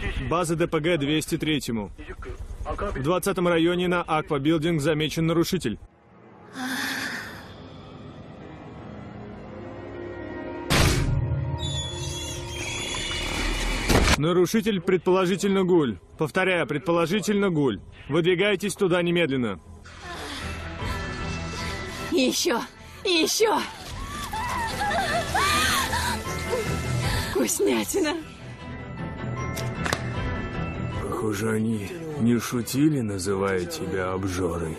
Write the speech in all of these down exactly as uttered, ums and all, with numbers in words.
База ДПГ двести три. В двадцатом районе на Аква Билдинг замечен нарушитель. Нарушитель предположительно гуль. Повторяю, предположительно гуль. Выдвигайтесь туда немедленно. Еще! Еще! Вкуснятина! Похоже, они не шутили, называя тебя обжорой.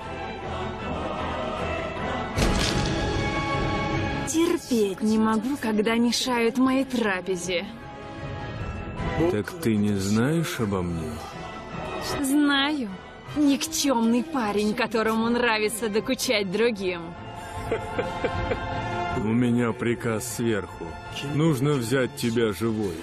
Терпеть не могу, когда мешают моей трапезе. Так ты не знаешь обо мне? Знаю. Никчемный парень, которому нравится докучать другим. У меня приказ сверху. Нужно взять тебя живой.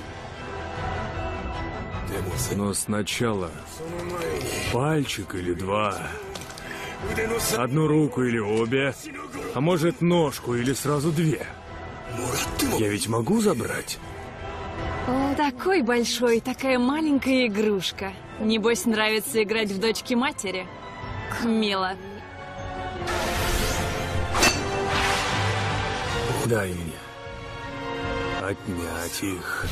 Но сначала пальчик или два. Одну руку или обе. А может, ножку или сразу две. Я ведь могу забрать? Такой большой, такая маленькая игрушка. Небось, нравится играть в дочки матери. Мило. Дай мне отнять их.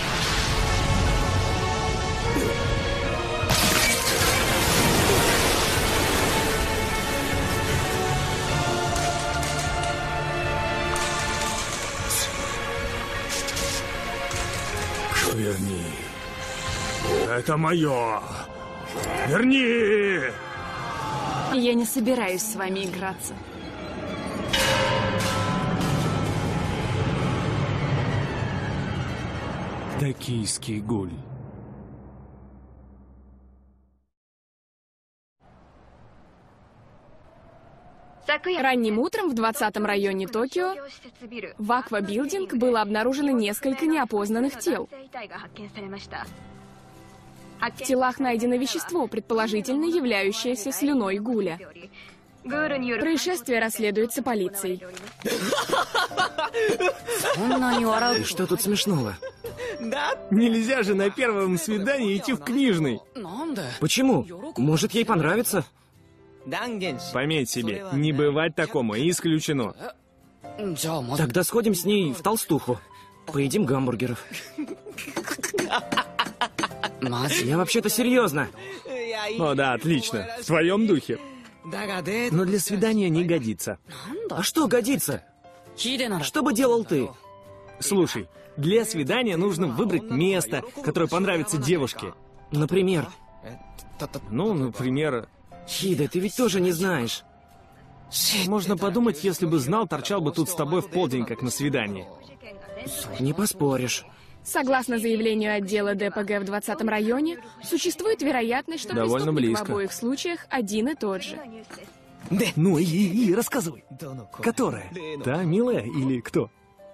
Верни. Это мое. Верни! Я не собираюсь с вами играться. Токийский гуль. Ранним утром в двадцатом районе Токио в Аква Билдинг было обнаружено несколько неопознанных тел. В телах найдено вещество, предположительно являющееся слюной гуля. Происшествие расследуется полицией. И что тут смешного? Нельзя же на первом свидании идти в книжный. Почему? Может, ей понравится? Пометь себе, не бывать такому, исключено. Тогда сходим с ней в толстуху. Поедим гамбургеров. Я вообще-то серьезно. О да, отлично. В твоем духе. Но для свидания не годится. А что годится? Что бы делал ты? Слушай, для свидания нужно выбрать место, которое понравится девушке. Например? Ну, например... Хиде, ты ведь тоже не знаешь. Можно подумать, если бы знал, торчал бы тут с тобой в полдень, как на свидание. Не поспоришь. Согласно заявлению отдела ДПГ в двадцатом районе, существует вероятность, что Довольно преступник близко. в обоих случаях один и тот же. Ну и, и рассказывай. Которая? Та милая или кто?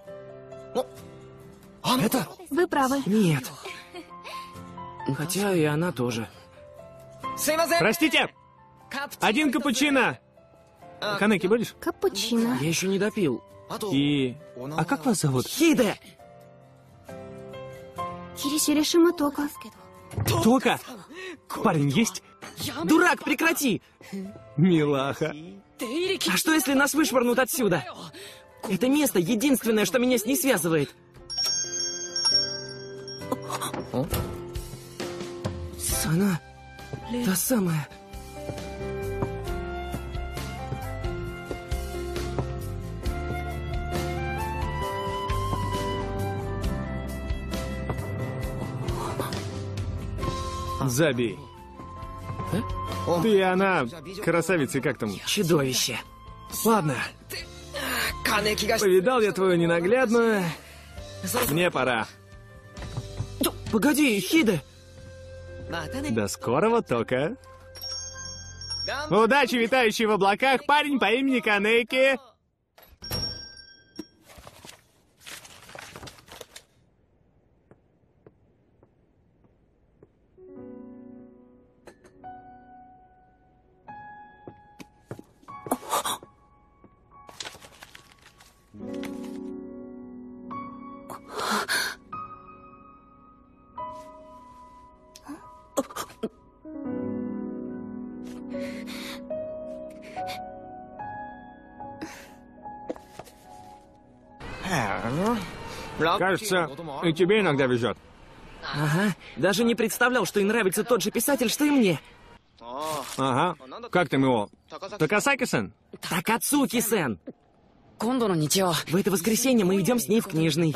Это? Вы правы. Нет. Хотя и она тоже. Простите! Один капучино! Канеки будешь? Капучино. Я еще не допил. И... А как вас зовут? Хиде! Киришима Тока. Тока! Парень есть? Дурак, прекрати! Милаха. А что, если нас вышвырнут отсюда? Это место единственное, что меня с ней связывает. Она... та самая... Забей. Ты и она, красавицы, как там? Чудовище. Ладно. Повидал я твою ненаглядную. Мне пора. Погоди, Хиде. До скорого, Тока. Удачи, витающий в облаках парень по имени Канеки. Кажется, и тебе иногда везет. Ага, даже не представлял, что и нравится тот же писатель, что и мне. Ага. Как там его? Такасаки-сэн? Такацуки-сэн. В это воскресенье мы идем с ней в книжный.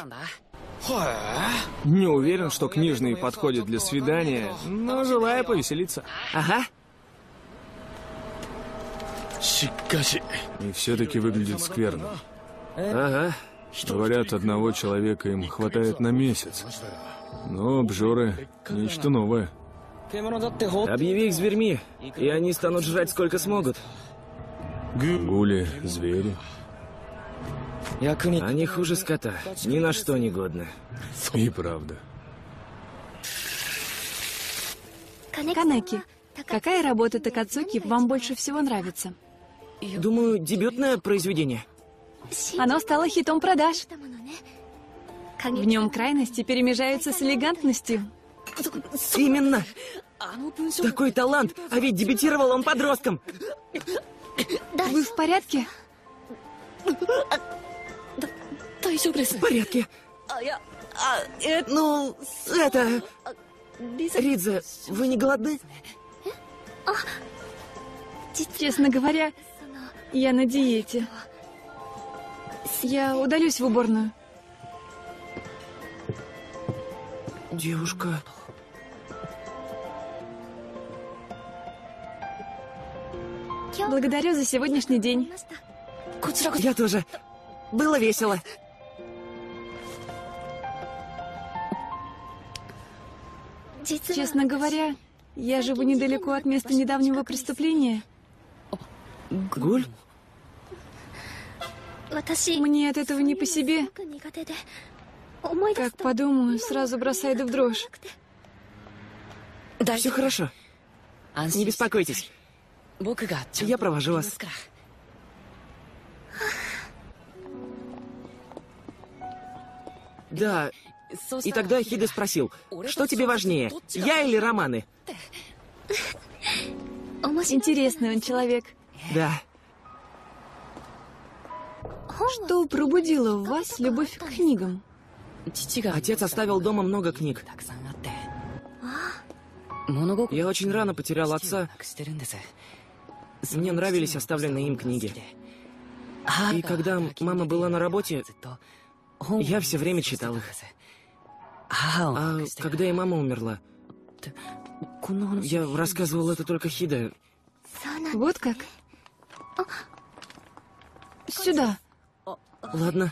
Не уверен, что книжный подходит для свидания, но желаю повеселиться. Ага. И все-таки выглядит скверно. Ага. Говорят, одного человека им хватает на месяц. Но обжоры — нечто новое. Объяви их зверьми, и они станут жрать сколько смогут. Гули, звери. Они хуже скота, ни на что не годны. И правда. Канеки, какая работа Такацуки вам больше всего нравится? Думаю, дебютное произведение. Оно стало хитом продаж. В нем крайности перемежаются с элегантностью. Именно. Такой талант, а ведь дебютировал он подростком. Вы в порядке? В порядке. Ну, это... Ридзе, вы не голодны? Честно говоря, я на диете. Я удалюсь в уборную. Девушка... Благодарю за сегодняшний день. Я тоже. Было весело. Честно говоря, я живу недалеко от места недавнего преступления. Гуль? Мне от этого не по себе. Как подумаю, сразу бросает в дрожь. Все хорошо. Не беспокойтесь. Я провожу вас. Да. И тогда Хиде спросил, что тебе важнее, я или романы? Интересный он человек. Да. Что пробудило в вас любовь к книгам? Отец оставил дома много книг. Я очень рано потерял отца. Мне нравились оставленные им книги. И когда мама была на работе, я все время читал их. А когда и мама умерла, я рассказывал это только Хиде. Вот как? Сюда. Ладно.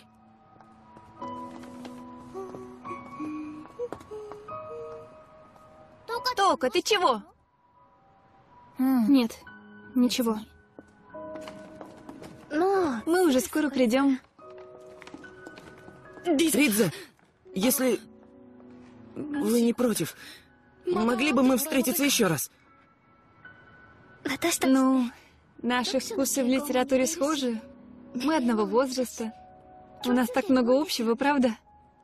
Тока, ты чего? Нет, ничего. Мы уже скоро придем. Ридзе, если вы не против, могли бы мы встретиться еще раз? Ну, наши вкусы в литературе схожи. Мы одного возраста. У нас так много общего, правда?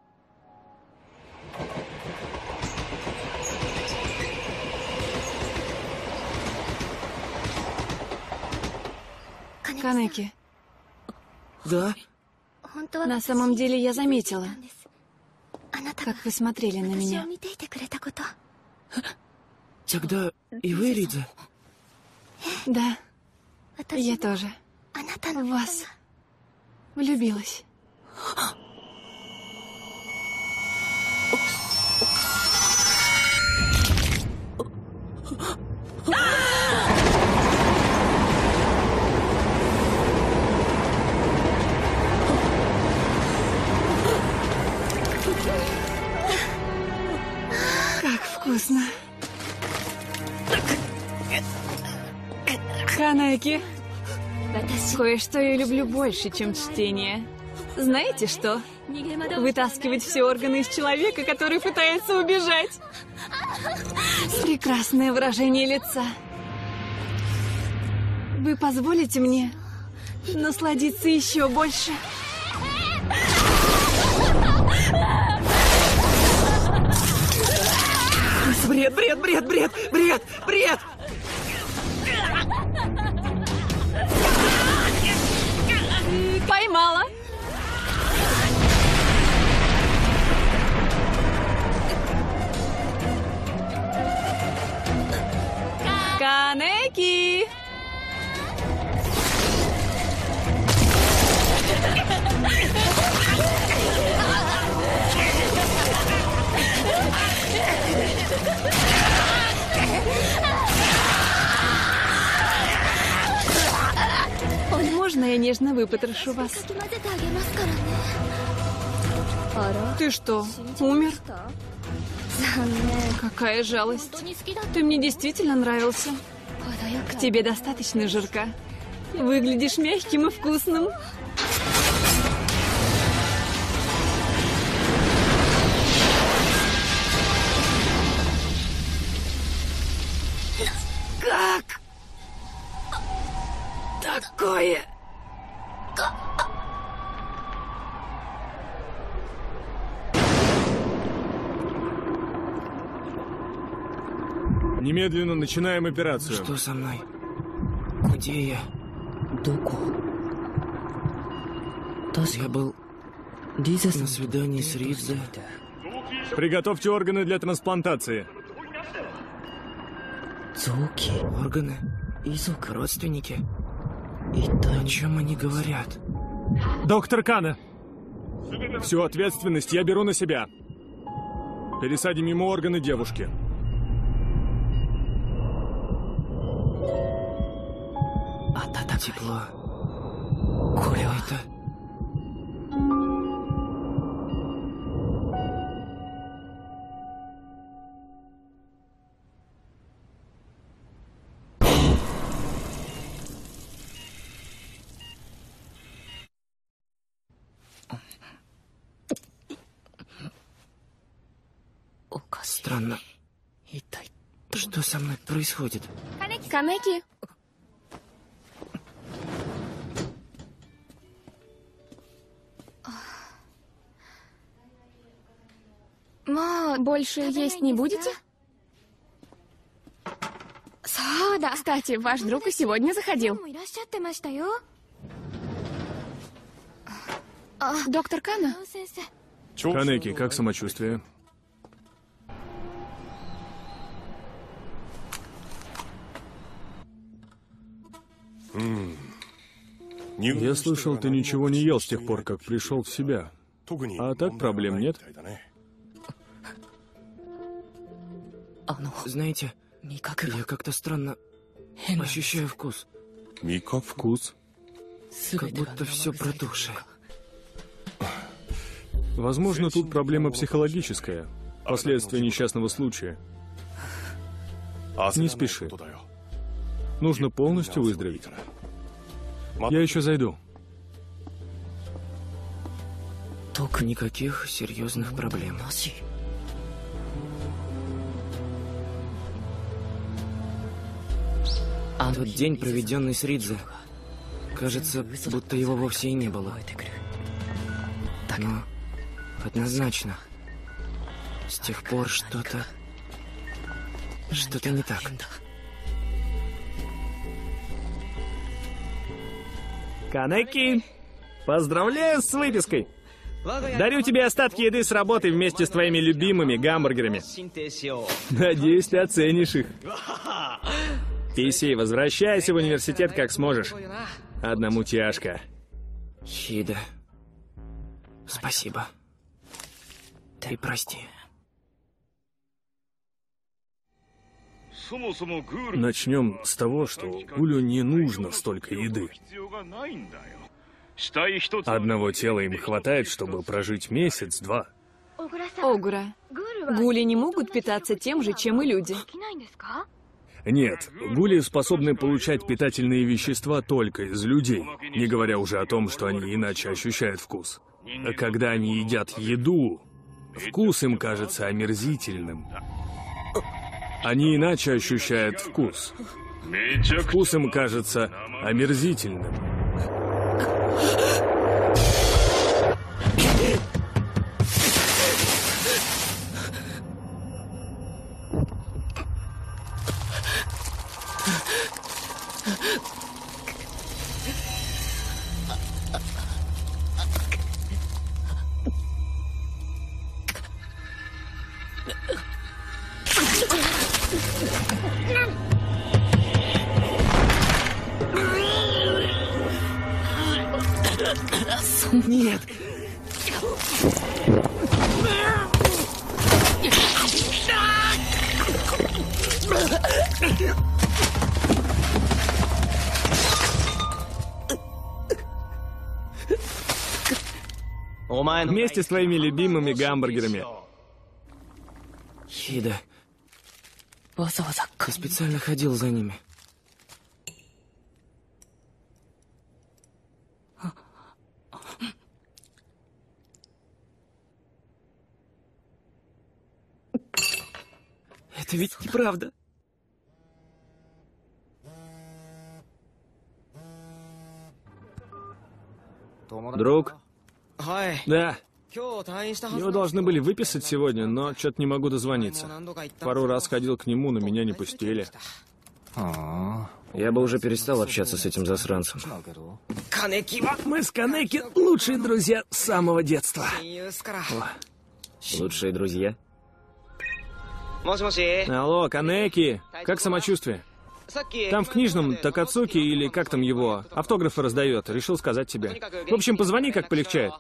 Канеки, Да. на самом деле я заметила, как вы смотрели на меня. Тогда и вы, Ридзе? Да, я тоже в вас влюбилась. Как вкусно. Канеки, кое-что я люблю больше, чем чтение. Знаете что? Вытаскивать все органы из человека, который пытается убежать. Прекрасное выражение лица. Вы позволите мне насладиться еще больше? Бред, бред, бред, бред, бред, бред! Поймала. конечно, выпотрошу вас. Ты что, умер? Какая жалость. Ты мне действительно нравился. К тебе достаточно жирка. Выглядишь мягким и вкусным. Как такое? Немедленно начинаем операцию. Что со мной? Где я? Я был на свидании с Ридзе. Приготовьте органы для трансплантации. Органы? Родственники? О чем они говорят? Доктор Кана! Всю ответственность я беру на себя. Пересадим ему органы девушки. Тепло. Это... Странно. Что со мной происходит? Канеки? Больше есть не будете? Кстати, ваш друг и сегодня заходил. Доктор Кана? Канеки, как самочувствие? Я слышал, ты ничего не ел с тех пор, как пришел в себя. А так проблем нет? Знаете, я как-то странно ощущаю вкус. Вкус? Как будто все протухшее. Возможно, тут проблема психологическая. Последствия несчастного случая. Не спеши. Нужно полностью выздороветь. Я еще зайду. Только никаких серьезных проблем. Тот день, проведенный с Ридзе, кажется, будто его вовсе и не было. Но однозначно, с тех пор что-то... что-то не так. Канеки, поздравляю с выпиской! Дарю тебе остатки еды с работы вместе с твоими любимыми гамбургерами. Надеюсь, ты оценишь их. Писи, возвращайся в университет как сможешь. Одному тяжко. Хида, спасибо. Ты прости. Начнем с того, что Гулю не нужно столько еды. Одного тела им хватает, чтобы прожить месяц-два. Огура, гули не могут питаться тем же, чем и люди. Нет, гули способны получать питательные вещества только из людей, не говоря уже о том, что они иначе ощущают вкус. А когда они едят еду, вкус им кажется омерзительным. Они иначе ощущают вкус. Вкус им кажется омерзительным. Нет! Вместе с твоими любимыми гамбургерами. Хида. Ты специально ходил за ними. Это ведь неправда. Друг? Да. Его должны были выписать сегодня, но что-то не могу дозвониться. Пару раз ходил к нему, но меня не пустили. Я бы уже перестал общаться с этим засранцем. Мы с Канеки лучшие друзья с самого детства. Лучшие друзья? Алло, Канеки, как самочувствие? Там в книжном Такацуки, или как там его, автографы раздает. Решил сказать тебе. В общем, позвони, как полегчает.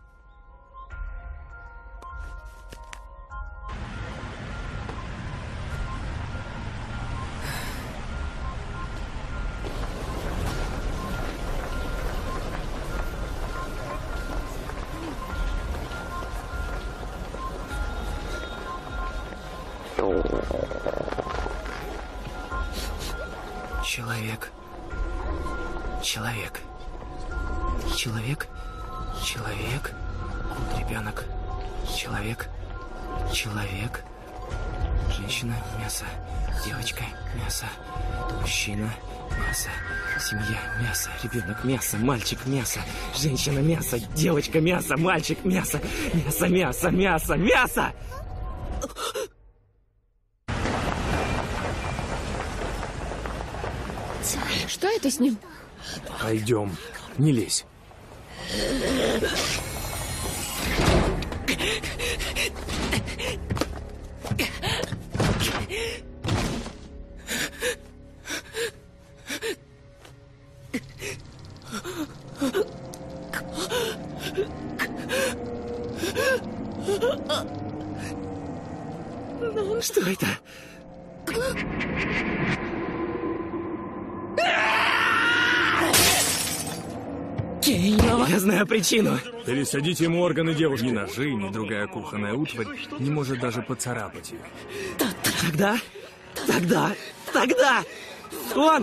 Человек. Человек. Человек. Человек. Ребенок. Человек. Человек. Женщина. Мясо. Девочка. Мясо. Мужчина. Мясо. Семья. Мясо. Ребенок. Мясо. Мальчик. Мясо. Женщина. Мясо. Девочка. Мясо. Мальчик. Мясо. Мясо. Мясо. Мясо. Мясо. Что это с ним? Пойдем, не лезь. Что это? Я знаю причину. Пересадите ему органы девушки. Ни ножи, ни другая кухонная утварь не может даже поцарапать их. Тогда, тогда, тогда, он!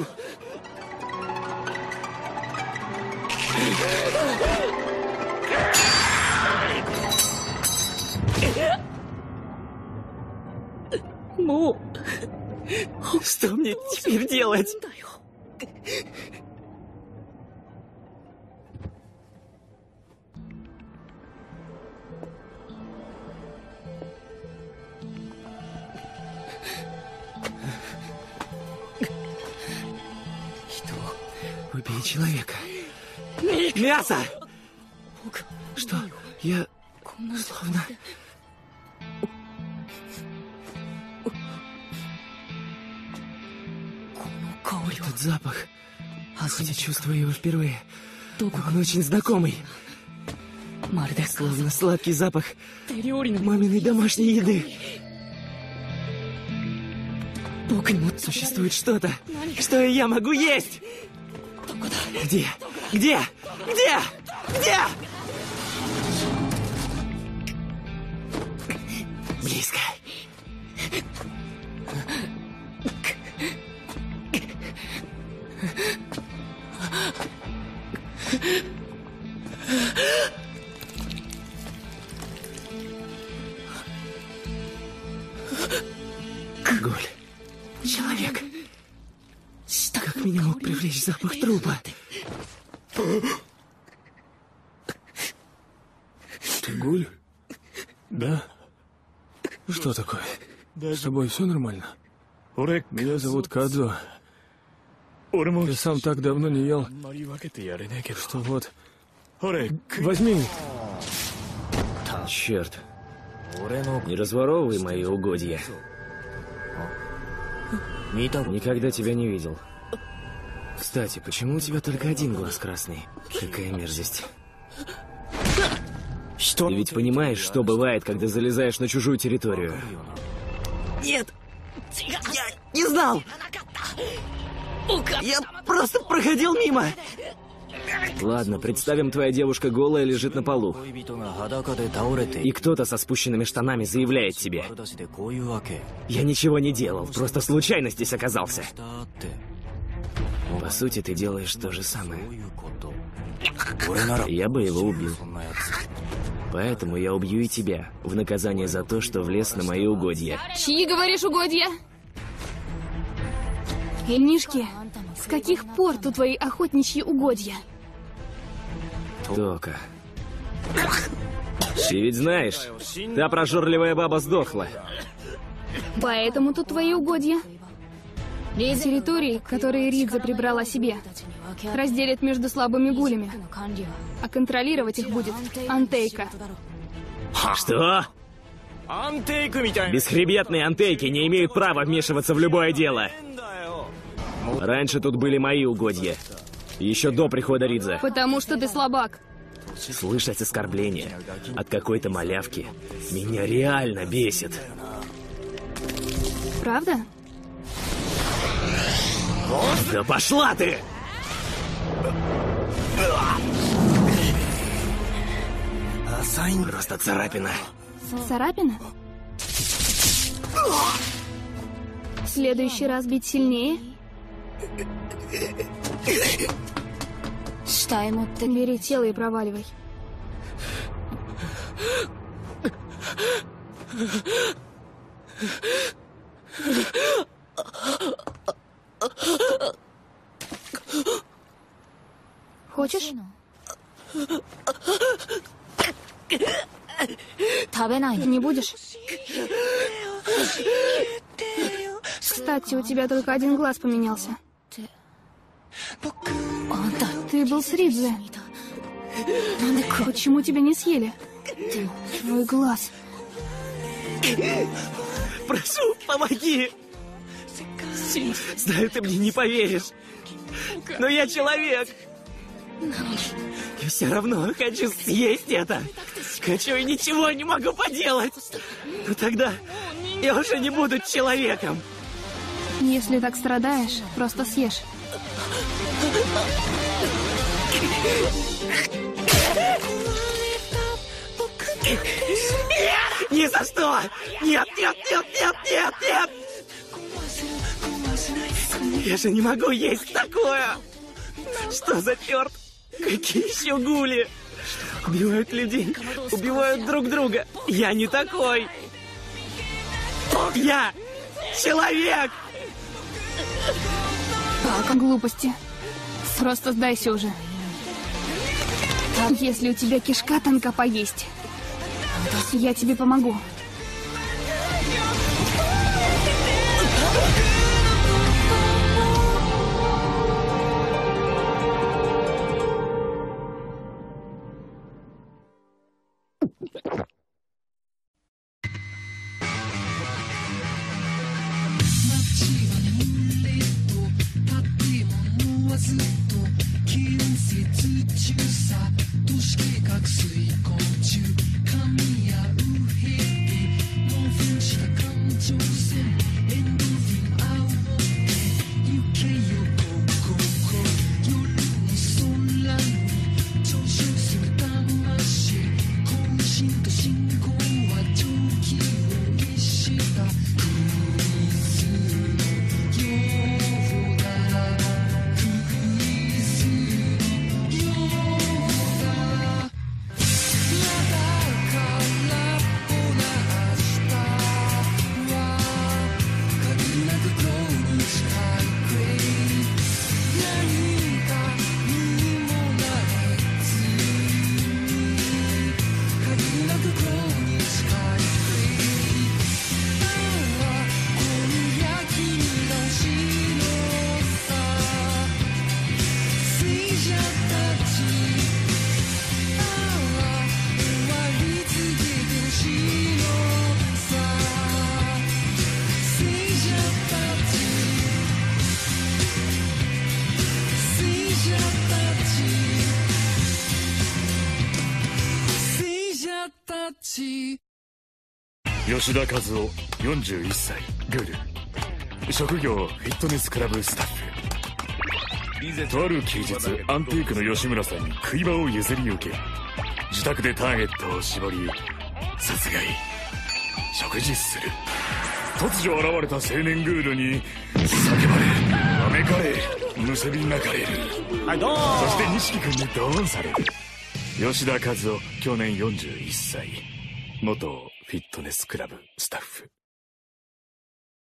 Ну, что мне теперь делать? Убей человека. Мясо! Что? Я словно... Этот запах, хоть я чувствую его впервые, он очень знакомый. Словно сладкий запах маминой домашней еды. Существует что-то, что и я могу есть! Где? Где? Где? Где? Близко. Гуль. Человек. Как меня мог привлечь запах трупа? Ты Гуль? Да? Что такое? С тобой все нормально? Меня зовут Кадзо. Я сам так давно не ел, что вот... Возьми. Черт. Не разворовывай мои угодья. Никогда тебя не видел. Кстати, почему у тебя только один глаз красный? Какая мерзость. Ты ведь понимаешь, что бывает, когда залезаешь на чужую территорию? Нет! Я не знал! Я просто проходил мимо! Ладно, представим, твоя девушка голая лежит на полу. И кто-то со спущенными штанами заявляет тебе: я ничего не делал, просто случайно здесь оказался. По сути, ты делаешь то же самое. Я бы его убил. Поэтому я убью и тебя, в наказание за то, что влез на мои угодья. Чьи, говоришь, угодья? Эльнишки, с каких пор тут твои охотничьи угодья? Тока. Ты ведь знаешь, та прожорливая баба сдохла. Поэтому тут твои угодья. Территории, которые Ридза прибрала себе, разделят между слабыми гулями, а контролировать их будет Антейка. Что? Бесхребетные антейки не имеют права вмешиваться в любое дело. Раньше тут были мои угодья. Еще до прихода Ридза. Потому что ты слабак. Слышать оскорбления от какой-то малявки меня реально бесит. Правда? Да пошла ты! Просто царапина. Царапина? В следующий раз бить сильнее? Бери тело и проваливай. Хочешь? Не будешь? Кстати, у тебя только один глаз поменялся. Ты был с Ридзе. Почему тебя не съели? Твой глаз. Прошу, помоги! Знаю, ты мне не поверишь, но я человек. И все равно хочу съесть это. Хочу и ничего не могу поделать. Но тогда я уже не буду человеком. Если так страдаешь, просто съешь. Нет! Ни за что! Нет, нет, нет, нет, нет, нет! Я же не могу есть такое! Что за черт? Какие еще гули? Убивают людей, убивают друг друга. Я не такой! Я человек! Глупости. Просто сдайся уже. Если у тебя кишка тонка поесть, я тебе помогу. 吉田和夫、よんじゅういっさい、グル。職業フィットネスクラブスタッフ。 とある休日アンティークの吉村さんに食い場を譲り受け、自宅でターゲットを絞り殺害、食事する。突如現れた青年グールに叫ばれ、あめかれ、むせび泣かれる。 はいどうそして錦君にドーンされる。吉田和夫、去年よんじゅういっさい、元フィットネスクラブスタッフ。